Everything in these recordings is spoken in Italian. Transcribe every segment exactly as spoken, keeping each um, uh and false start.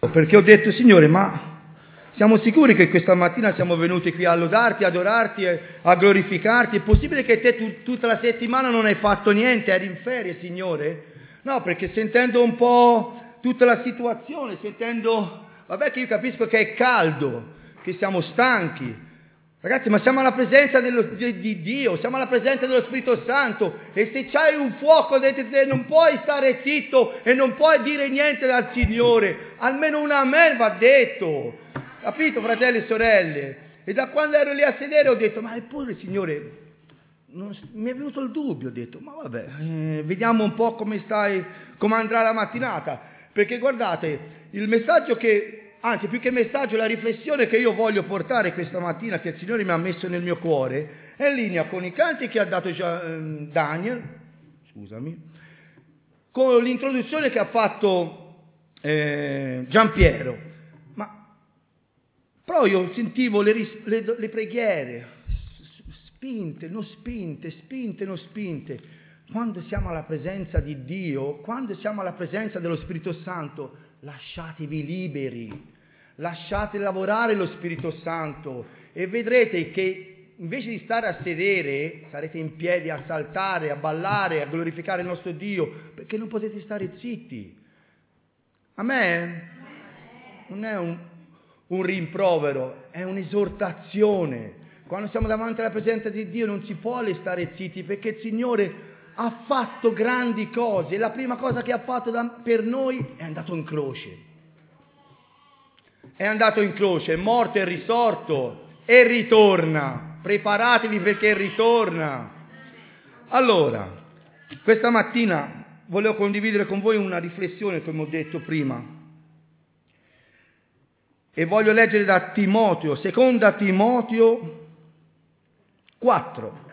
Perché ho detto, Signore, ma siamo sicuri che questa mattina siamo venuti qui a lodarti, a adorarti, a glorificarti? È possibile che te tu, tutta la settimana non hai fatto niente, eri in ferie, Signore? No, perché sentendo un po' tutta la situazione, sentendo, vabbè che io capisco che è caldo, che siamo stanchi. Ragazzi, ma siamo alla presenza dello, di, di Dio, siamo alla presenza dello Spirito Santo, e se c'hai un fuoco dentro te non puoi stare zitto e non puoi dire niente dal Signore, almeno un amen va detto, capito, fratelli e sorelle? E da quando ero lì a sedere ho detto, ma eppure Signore, non, mi è venuto il dubbio, ho detto, ma vabbè, eh, vediamo un po' come stai, come andrà la mattinata, perché guardate, il messaggio che... Anzi, più che messaggio, la riflessione che io voglio portare questa mattina, che il Signore mi ha messo nel mio cuore, è in linea con i canti che ha dato già, eh, Daniel, scusami, con l'introduzione che ha fatto eh, Giampiero. Ma però io sentivo le, ris- le, le preghiere, spinte, non spinte, spinte, non spinte. Quando siamo alla presenza di Dio, quando siamo alla presenza dello Spirito Santo, lasciatevi liberi, lasciate lavorare lo Spirito Santo e vedrete che invece di stare a sedere sarete in piedi a saltare, a ballare, a glorificare il nostro Dio, perché non potete stare zitti. A me non è un, un rimprovero, è un'esortazione. Quando siamo davanti alla presenza di Dio non si può stare zitti, perché il Signore ha fatto grandi cose, e la prima cosa che ha fatto da, per noi è andato in croce. È andato in croce, è morto e risorto e ritorna. Preparatevi perché ritorna. Allora, questa mattina volevo condividere con voi una riflessione, come ho detto prima. E voglio leggere da Timoteo, seconda Timoteo quattro.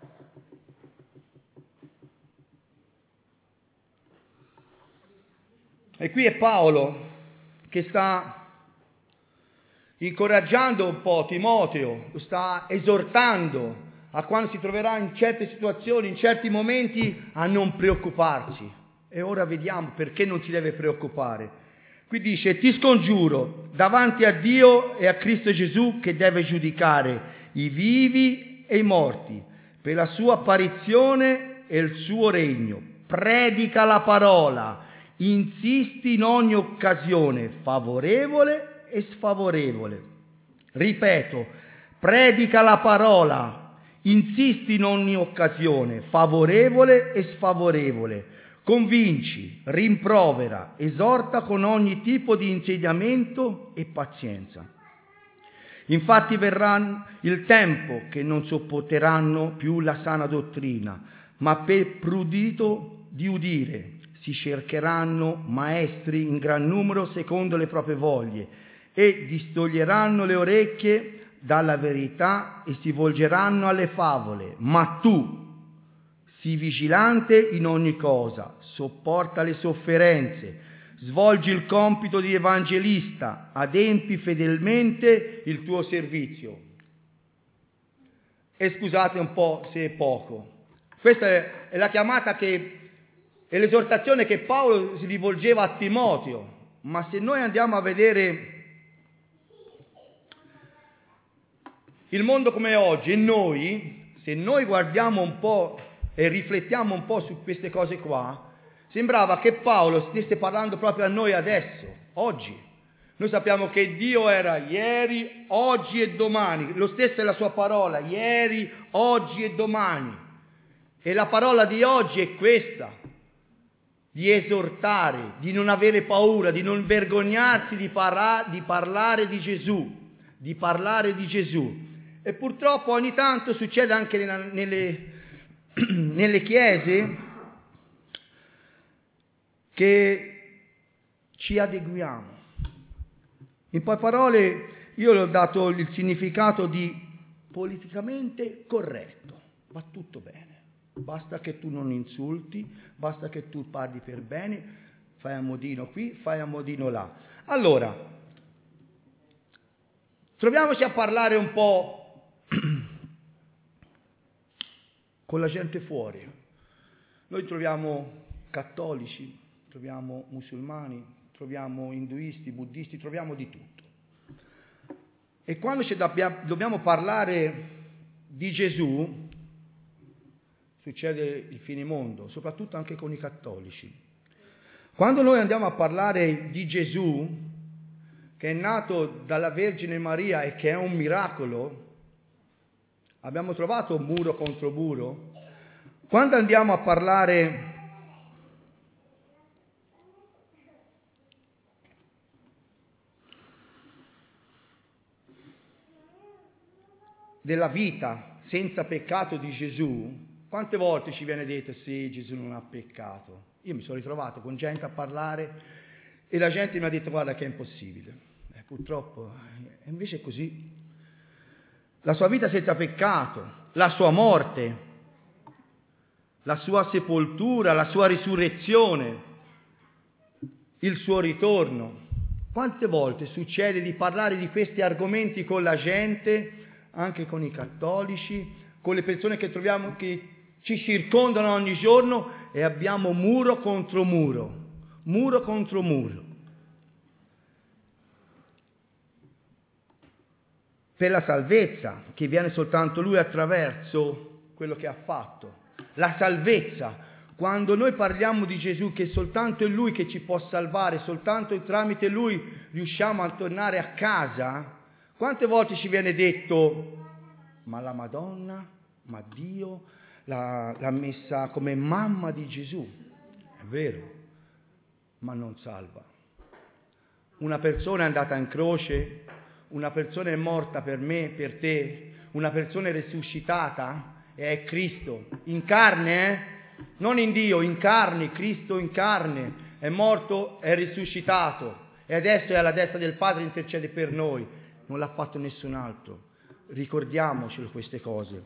E qui è Paolo che sta incoraggiando un po' Timoteo, lo sta esortando a quando si troverà in certe situazioni, in certi momenti, a non preoccuparsi. E ora vediamo perché non si deve preoccupare. Qui dice, ti scongiuro davanti a Dio e a Cristo Gesù che deve giudicare i vivi e i morti per la sua apparizione e il suo regno. Predica la parola. Insisti in ogni occasione, favorevole e sfavorevole. Ripeto, predica la parola, insisti in ogni occasione, favorevole e sfavorevole. Convinci, rimprovera, esorta con ogni tipo di insegnamento e pazienza. Infatti verrà il tempo che non sopporteranno più la sana dottrina, ma per prudito di udire si cercheranno maestri in gran numero secondo le proprie voglie e distoglieranno le orecchie dalla verità e si volgeranno alle favole. Ma tu sii vigilante in ogni cosa, sopporta le sofferenze, svolgi il compito di evangelista, adempi fedelmente il tuo servizio. E scusate un po' se è poco. Questa è la chiamata che è l'esortazione che Paolo si rivolgeva a Timoteo, ma se noi andiamo a vedere il mondo come è oggi e noi, se noi guardiamo un po' e riflettiamo un po' su queste cose qua, sembrava che Paolo stesse parlando proprio a noi adesso, oggi. Noi sappiamo che Dio era ieri, oggi e domani, lo stesso è la sua parola, ieri, oggi e domani. E la parola di oggi è questa: di esortare, di non avere paura, di non vergognarsi di, parla- di parlare di Gesù, di parlare di Gesù. E purtroppo ogni tanto succede anche nella, nelle, nelle chiese che ci adeguiamo. In poche parole, io le ho dato il significato di politicamente corretto, va tutto bene. Basta che tu non insulti, basta che tu parli per bene, fai a modino qui, fai a modino là. Allora, troviamoci a parlare un po' con la gente fuori. Noi troviamo cattolici, troviamo musulmani, troviamo induisti, buddisti, troviamo di tutto. E quando ci dobbiamo parlare di Gesù, succede il finimondo, soprattutto anche con i cattolici. Quando noi andiamo a parlare di Gesù, che è nato dalla Vergine Maria e che è un miracolo, abbiamo trovato muro contro muro. Quando andiamo a parlare della vita senza peccato di Gesù, quante volte ci viene detto sì, Gesù non ha peccato? Io mi sono ritrovato con gente a parlare e la gente mi ha detto guarda che è impossibile. Eh, purtroppo, e invece è così. La sua vita senza peccato, la sua morte, la sua sepoltura, la sua risurrezione, il suo ritorno. Quante volte succede di parlare di questi argomenti con la gente, anche con i cattolici, con le persone che troviamo, che ci circondano ogni giorno, e abbiamo muro contro muro, muro contro muro. Per la salvezza che viene soltanto Lui attraverso quello che ha fatto. La salvezza, quando noi parliamo di Gesù, che soltanto è Lui che ci può salvare, soltanto tramite Lui riusciamo a tornare a casa. Quante volte ci viene detto, ma la Madonna, ma Dio l'ha, l'ha messa come mamma di Gesù. È vero, ma non salva. Una persona è andata in croce, una persona è morta per me, per te, una persona è risuscitata e è Cristo, in carne, eh? Non in Dio, in carne, Cristo in carne, è morto, è risuscitato e adesso è alla destra del Padre, intercede per noi. Non l'ha fatto nessun altro. Ricordiamocelo queste cose.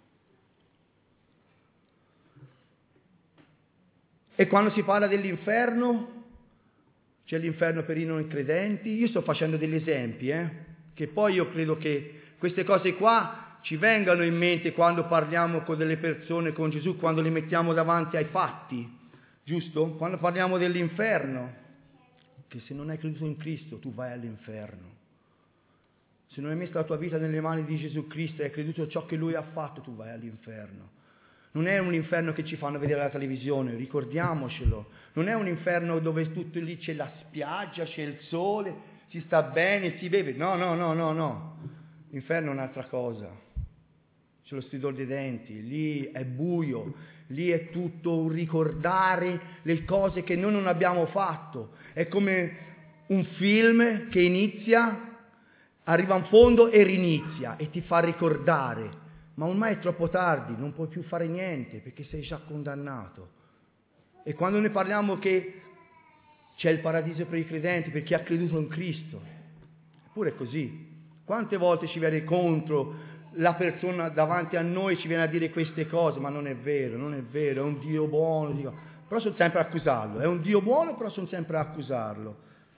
E quando si parla dell'inferno, c'è l'inferno per i non credenti. Io sto facendo degli esempi, eh? Che poi io credo che queste cose qua ci vengano in mente quando parliamo con delle persone, con Gesù, quando li mettiamo davanti ai fatti, giusto? Quando parliamo dell'inferno, che se non hai creduto in Cristo tu vai all'inferno. Se non hai messo la tua vita nelle mani di Gesù Cristo e hai creduto a ciò che Lui ha fatto, tu vai all'inferno. Non è un inferno che ci fanno vedere alla televisione, ricordiamocelo. Non è un inferno dove tutto lì c'è la spiaggia, c'è il sole, si sta bene, si beve. No, no, no, no, no. L'inferno è un'altra cosa. C'è lo stridore dei denti, lì è buio, lì è tutto un ricordare le cose che noi non abbiamo fatto. È come un film che inizia, arriva in fondo e rinizia e ti fa ricordare. Ma ormai è troppo tardi, non puoi più fare niente perché sei già condannato. E quando noi parliamo che c'è il paradiso per i credenti, per chi ha creduto in Cristo, eppure è così. Quante volte ci viene contro la persona davanti a noi, ci viene a dire queste cose, ma non è vero, non è vero, è un Dio buono, dico, però sono sempre a accusarlo, è un Dio buono, però sono sempre a accusarlo.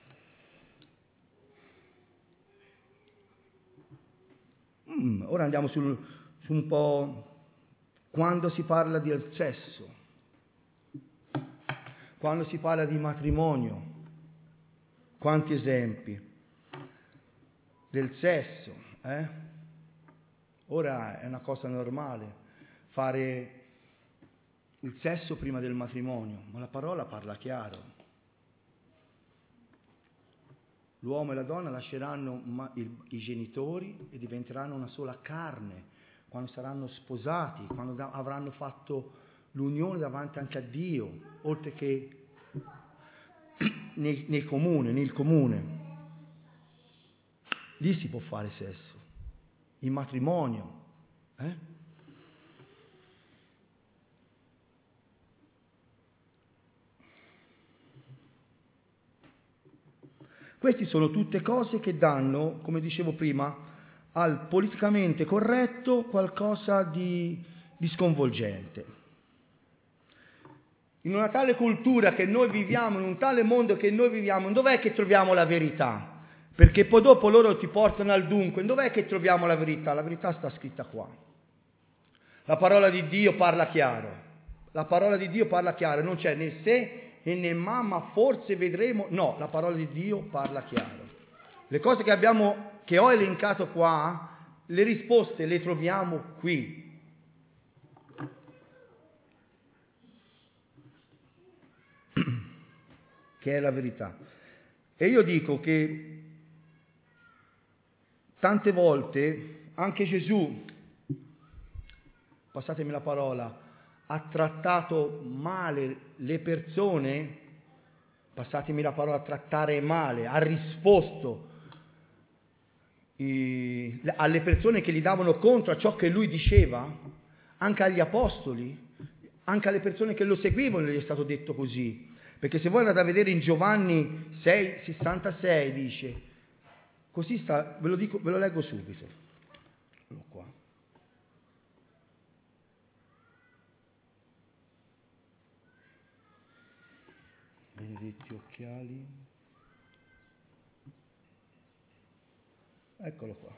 Mm, ora andiamo sul, su un po' quando si parla del sesso, quando si parla di matrimonio, quanti esempi del sesso, eh? Ora è una cosa normale fare il sesso prima del matrimonio, ma la parola parla chiaro. L'uomo e la donna lasceranno i genitori e diventeranno una sola carne quando saranno sposati, quando avranno fatto l'unione davanti anche a Dio, oltre che nel, nel comune, nel comune. Lì si può fare sesso. Il matrimonio, eh? Queste sono tutte cose che danno, come dicevo prima, al politicamente corretto qualcosa di, di sconvolgente. In una tale cultura che noi viviamo, in un tale mondo che noi viviamo, dov'è che troviamo la verità? Perché poi dopo loro ti portano al dunque. Dov'è che troviamo la verità? La verità sta scritta qua. La parola di Dio parla chiaro. La parola di Dio parla chiaro. Non c'è né se e né ma, ma forse vedremo. No, la parola di Dio parla chiaro. Le cose che abbiamo, che ho elencato qua, le risposte le troviamo qui. Che è la verità. E io dico che tante volte anche Gesù, passatemi la parola, ha trattato male le persone, passatemi la parola, trattare male, ha risposto i, alle persone che gli davano contro a ciò che lui diceva, anche agli apostoli, anche alle persone che lo seguivano gli è stato detto così. Perché se voi andate a vedere in Giovanni sei sessantasei dice, così sta, ve lo dico, ve lo leggo subito. Eccolo qua. Benedetti occhiali. Eccolo qua.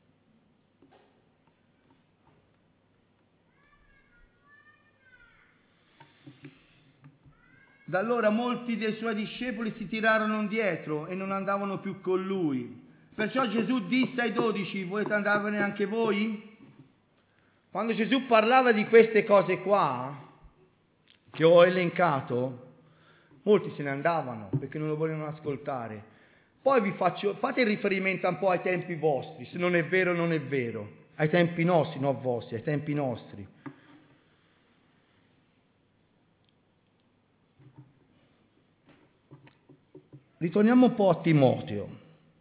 Da allora molti dei suoi discepoli si tirarono indietro e non andavano più con lui. Perciò Gesù disse ai dodici, volete andarvene anche voi? Quando Gesù parlava di queste cose qua, che ho elencato, molti se ne andavano perché non lo volevano ascoltare. Poi vi faccio, fate riferimento un po' ai tempi vostri, se non è vero non è vero, ai tempi nostri, non vostri, ai tempi nostri. Ritorniamo un po' a Timoteo.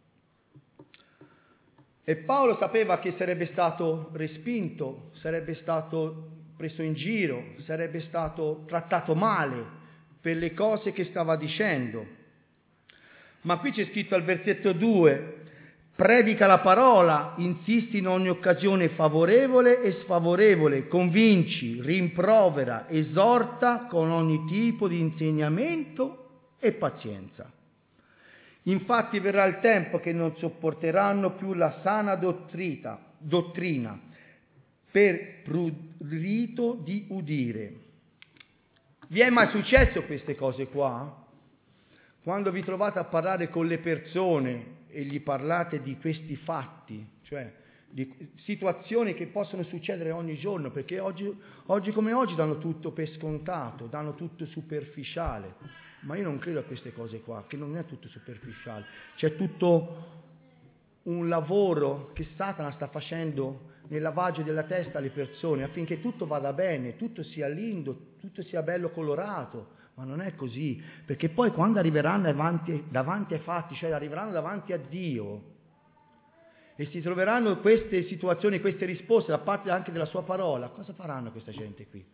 E Paolo sapeva che sarebbe stato respinto, sarebbe stato preso in giro, sarebbe stato trattato male per le cose che stava dicendo. Ma qui c'è scritto al versetto due, predica la parola, insisti in ogni occasione favorevole e sfavorevole, convinci, rimprovera, esorta con ogni tipo di insegnamento e pazienza. Infatti verrà il tempo che non sopporteranno più la sana dottrina, dottrina per prurito di udire. Vi è mai successo queste cose qua? Quando vi trovate a parlare con le persone e gli parlate di questi fatti, cioè di situazioni che possono succedere ogni giorno, perché oggi, oggi come oggi danno tutto per scontato, danno tutto superficiale. Ma io non credo a queste cose qua, che non è tutto superficiale. C'è tutto un lavoro che Satana sta facendo nel lavaggio della testa alle persone affinché tutto vada bene, tutto sia lindo, tutto sia bello colorato. Ma non è così, perché poi quando arriveranno davanti, davanti ai fatti, cioè arriveranno davanti a Dio e si troveranno queste situazioni, queste risposte da parte anche della sua parola, cosa faranno questa gente qui?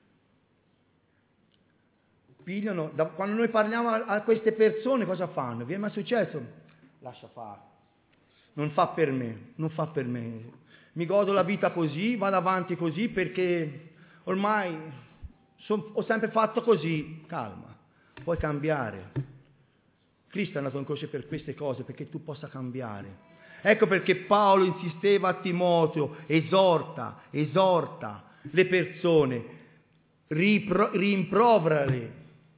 Pigliano, da, quando noi parliamo a, a queste persone cosa fanno? Vi è mai successo? Lascia fare, non fa per me, non fa per me, mi godo la vita così, vado avanti così perché ormai son, ho sempre fatto così. Calma, puoi cambiare. Cristo è andato in croce per queste cose, perché tu possa cambiare. Ecco perché Paolo insisteva a Timoteo, esorta, esorta le persone, ripro, rimproverale,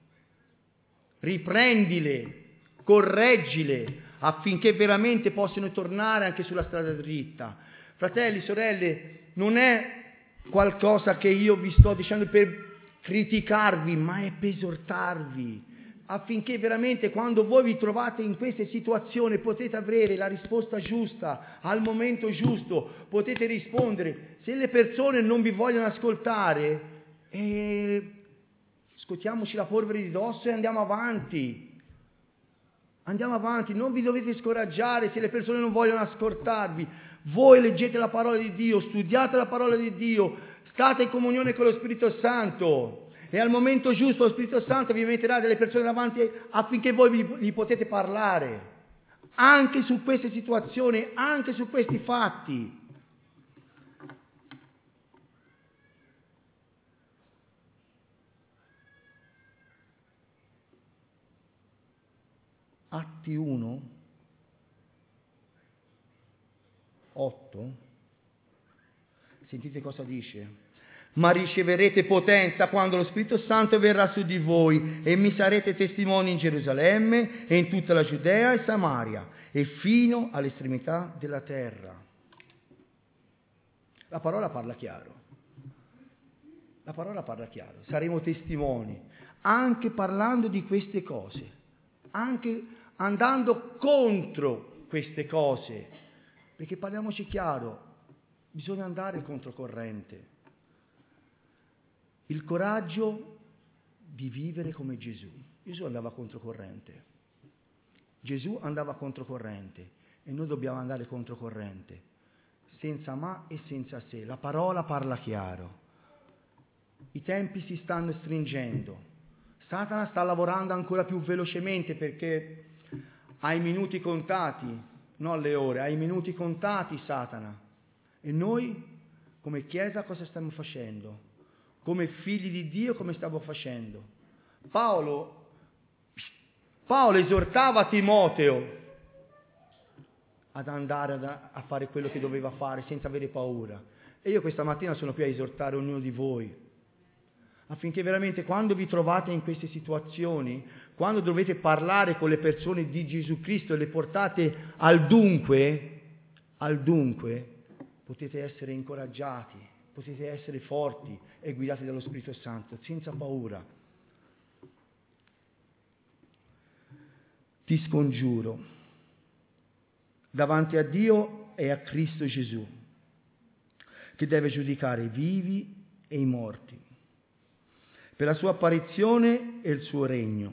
riprendile, correggile, affinché veramente possano tornare anche sulla strada dritta. Fratelli, sorelle, non è qualcosa che io vi sto dicendo per criticarvi, ma è per esortarvi, affinché veramente quando voi vi trovate in queste situazioni potete avere la risposta giusta, al momento giusto, potete rispondere. Se le persone non vi vogliono ascoltare, eh, scottiamoci la polvere di dosso e andiamo avanti. Andiamo avanti, non vi dovete scoraggiare se le persone non vogliono ascoltarvi. Voi leggete la parola di Dio, studiate la parola di Dio, state in comunione con lo Spirito Santo e al momento giusto lo Spirito Santo vi metterà delle persone davanti affinché voi vi, gli potete parlare anche su queste situazioni, anche su questi fatti. Atti uno, otto, sentite cosa dice. ma riceverete potenza quando lo Spirito Santo verrà su di voi e mi sarete testimoni in Gerusalemme e in tutta la Giudea e Samaria e fino all'estremità della terra. La parola parla chiaro. La parola parla chiaro. Saremo testimoni, anche parlando di queste cose, anche andando contro queste cose, perché parliamoci chiaro, bisogna andare controcorrente. Il coraggio di vivere come Gesù. Gesù andava controcorrente. Gesù andava controcorrente e noi dobbiamo andare controcorrente, senza ma e senza se. La parola parla chiaro. I tempi si stanno stringendo. Satana sta lavorando ancora più velocemente perché ha i minuti contati, non le ore, ha i minuti contati Satana. E noi, come Chiesa, cosa stiamo facendo? Come figli di Dio, come stavo facendo? Paolo, Paolo esortava Timoteo ad andare a fare quello che doveva fare senza avere paura. E io questa mattina sono qui a esortare ognuno di voi, affinché veramente quando vi trovate in queste situazioni, quando dovete parlare con le persone di Gesù Cristo e le portate al dunque, al dunque, potete essere incoraggiati, potete essere forti e guidati dallo Spirito Santo, senza paura. Ti scongiuro, davanti a Dio e a Cristo Gesù, che deve giudicare i vivi e i morti, per la sua apparizione e il suo regno.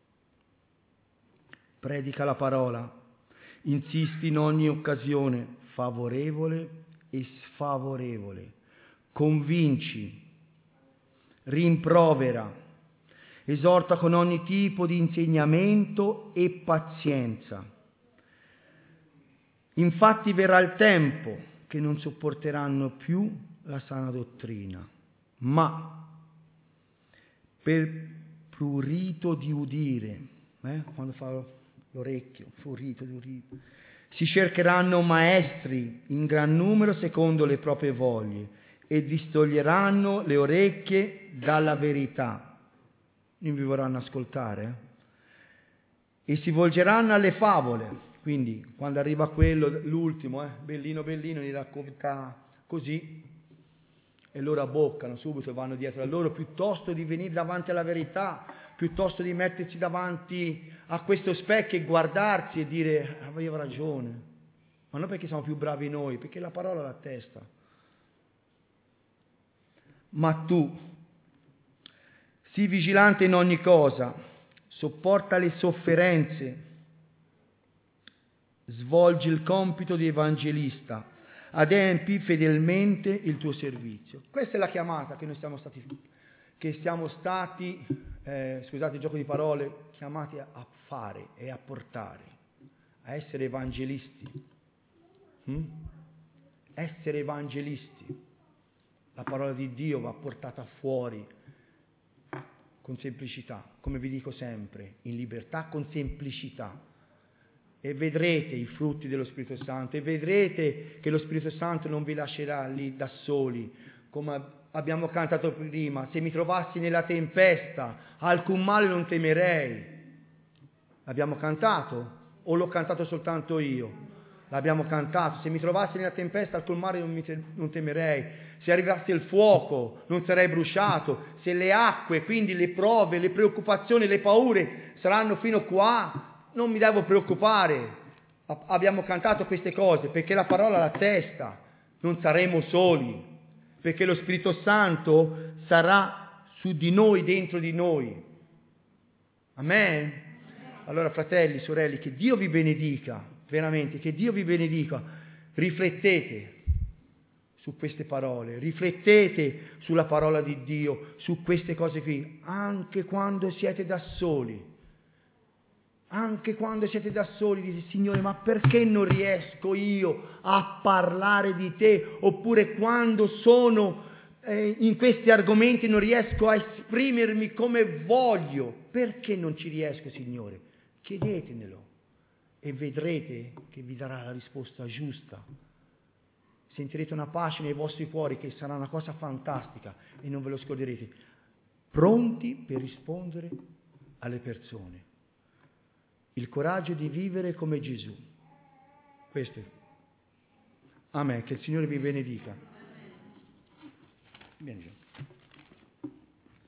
Predica la parola, insisti in ogni occasione, favorevole e sfavorevole, convinci, rimprovera, esorta con ogni tipo di insegnamento e pazienza. Infatti verrà il tempo che non sopporteranno più la sana dottrina, ma per prurito di udire, eh? quando fa l'orecchio, prurito di udire, si cercheranno maestri in gran numero secondo le proprie voglie e distoglieranno le orecchie dalla verità. Non vi vorranno ascoltare? Eh? E si volgeranno alle favole. Quindi, quando arriva quello, l'ultimo, eh, bellino bellino, gli racconta così, e loro abboccano subito e vanno dietro a loro, piuttosto di venire davanti alla verità, piuttosto di mettersi davanti a questo specchio e guardarsi e dire, avevo ragione. Ma non perché siamo più bravi noi, perché la parola è la testa. Ma tu, sii vigilante in ogni cosa, sopporta le sofferenze, svolgi il compito di evangelista, adempi fedelmente il tuo servizio. Questa è la chiamata che noi siamo stati, che siamo stati, eh, scusate il gioco di parole, chiamati a fare e a portare, a essere evangelisti. Hmm? Essere evangelisti. La parola di Dio va portata fuori con semplicità, come vi dico sempre, in libertà con semplicità. E vedrete i frutti dello Spirito Santo, e vedrete che lo Spirito Santo non vi lascerà lì da soli, come abbiamo cantato prima, se mi trovassi nella tempesta, alcun male non temerei. L'abbiamo cantato? O l'ho cantato soltanto io? L'abbiamo cantato, se mi trovassi nella tempesta, alcun male non, mi te- non temerei. Se arrivasse il fuoco, non sarei bruciato. Se le acque, quindi le prove, le preoccupazioni, le paure saranno fino qua, non mi devo preoccupare. Abbiamo cantato queste cose perché la parola è la testa, non saremo soli, perché lo Spirito Santo sarà su di noi, dentro di noi. Amen? Allora, fratelli, sorelle, che Dio vi benedica, veramente, che Dio vi benedica. Riflettete su queste parole, riflettete sulla parola di Dio, su queste cose qui, anche quando siete da soli. Anche quando siete da soli, dite, Signore, ma perché non riesco io a parlare di te? Oppure quando sono eh, in questi argomenti non riesco a esprimermi come voglio. Perché non ci riesco, Signore? Chiedetenelo e vedrete che vi darà la risposta giusta. sentirete una pace nei vostri cuori che sarà una cosa fantastica e non ve lo scorderete. Pronti per rispondere alle persone. Il coraggio di vivere come Gesù. Questo è. Amen. Che il Signore vi benedica. Bene.